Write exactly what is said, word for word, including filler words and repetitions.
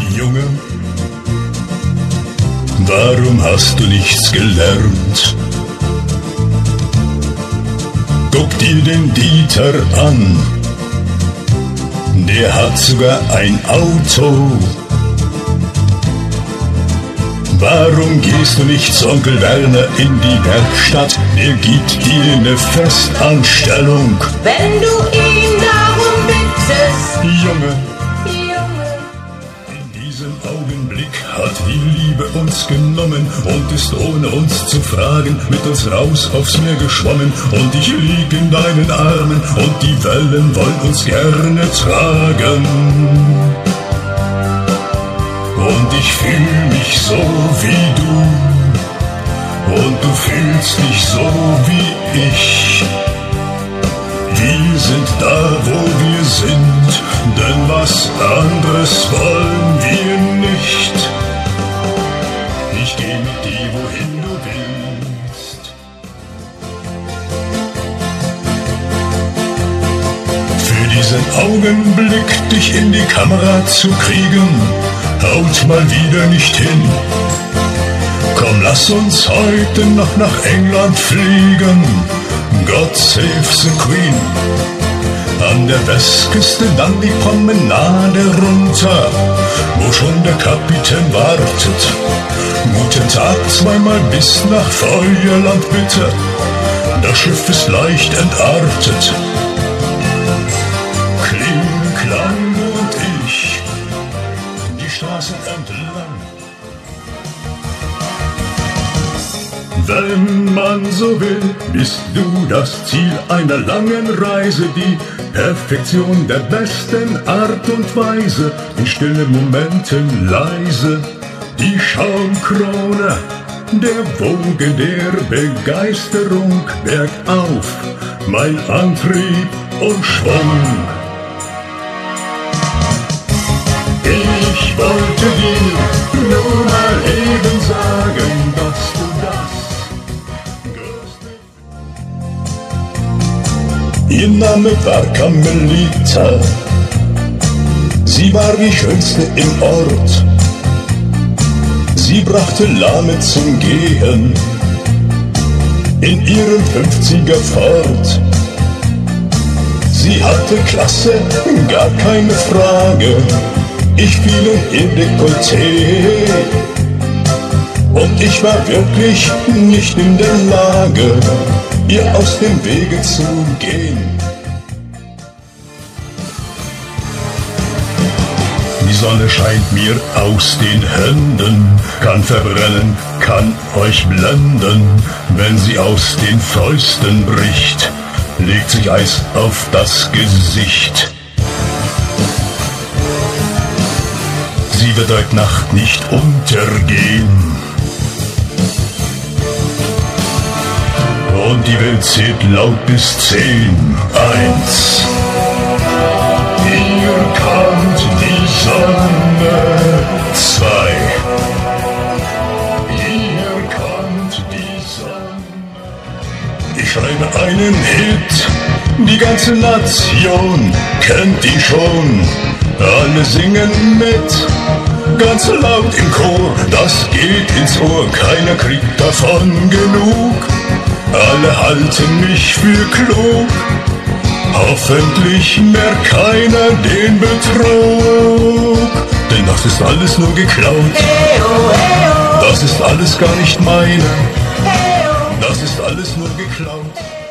Junge, warum hast du nichts gelernt? Guck dir den Dieter an, der hat sogar ein Auto. Warum gehst du nicht zu Onkel Werner in die Werkstatt? Der gibt dir eine Festanstellung. Wenn du ihn darum bittest, Junge, Junge. in diesem Augenblick hat die Liebe uns genommen und ist ohne uns zu fragen mit uns raus aufs Meer geschwommen. Und ich lieg in deinen Armen und die Wellen wollen uns gerne tragen. Und ich fühl mich so wie du, und du fühlst dich so wie ich. Wir sind da, wo wir sind, denn was anderes wollen wir nicht. Ich geh mit dir, wohin du willst. Für diesen Augenblick, dich in die Kamera zu kriegen, haut mal wieder nicht hin. Komm, lass uns heute noch nach England fliegen. God save the Queen. An der Westküste dann die Promenade runter, wo schon der Kapitän wartet. Guten Tag, zweimal bis nach Feuerland bitte. Das Schiff ist leicht entartet. Kling, Klang und ich die Straße entlang. Wenn man so will, bist du das Ziel einer langen Reise, die Perfektion der besten Art und Weise, in stillen Momenten leise, die Schaumkrone der Woge der Begeisterung bergauf, mein Antrieb und Schwung. Ich wollte dir nur mal eben sagen, dass du das. Ihr Name war Carmelita, sie war die Schönste im Ort. Sie brachte Lahme zum Gehen in ihrem fünfziger fort. Sie hatte Klasse, gar keine Frage. Ich fiel in ihr Dekolleté und ich war wirklich nicht in der Lage, ihr aus dem Wege zu gehen. Die Sonne scheint mir aus den Händen, kann verbrennen, kann euch blenden. Wenn sie aus den Fäusten bricht, legt sich Eis auf das Gesicht. Sie wird heute Nacht nicht untergehen. Und die Welt zählt laut bis zehn. Eins. Hier kommt die Sonne. Zwei. Hier kommt die Sonne. Ich schreibe einen Hit. Die ganze Nation kennt die schon. Alle singen mit, ganz laut im Chor, das geht ins Ohr, keiner kriegt davon genug. Alle halten mich für klug, hoffentlich merkt keiner den Betrug. Denn das ist alles nur geklaut, das ist alles gar nicht meine, das ist alles nur geklaut.